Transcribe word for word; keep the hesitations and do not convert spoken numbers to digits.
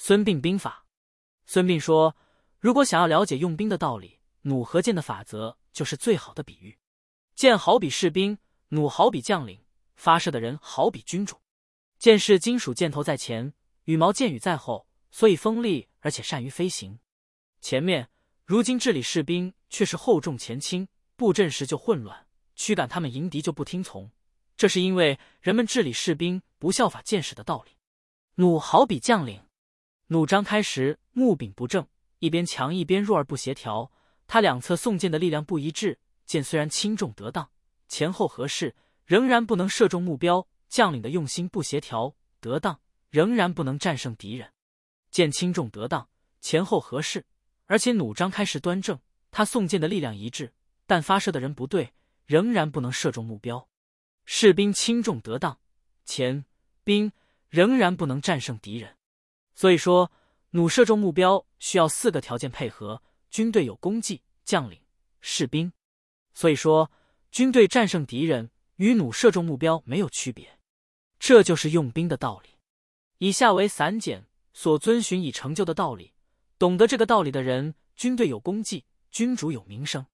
孙膑兵法。孙膑说，如果想要了解用兵的道理，弩和箭的法则就是最好的比喻。箭好比士兵，弩好比将领，发射的人好比君主。箭是金属箭头在前，羽毛箭羽在后，所以锋利而且善于飞行。前面如今治理士兵却是厚重前轻，布阵时就混乱，驱赶他们迎敌就不听从，这是因为人们治理士兵不效法箭矢的道理。弩好比将领，弩张开时木柄不正，一边强一边弱而不协调，它两侧送箭的力量不一致，箭虽然轻重得当，前后合适，仍然不能射中目标，将领的用心不协调得当，仍然不能战胜敌人。箭轻重得当，前后合适，而且弩张开时端正，他送箭的力量一致，但发射的人不对，仍然不能射中目标。士兵轻重得当，前兵仍然不能战胜敌人。所以说，弩射中目标需要四个条件配合，军队有功绩、将领、士兵。所以说，军队战胜敌人与弩射中目标没有区别。这就是用兵的道理。以下为散简所遵循以成就的道理，懂得这个道理的人，军队有功绩，君主有名声。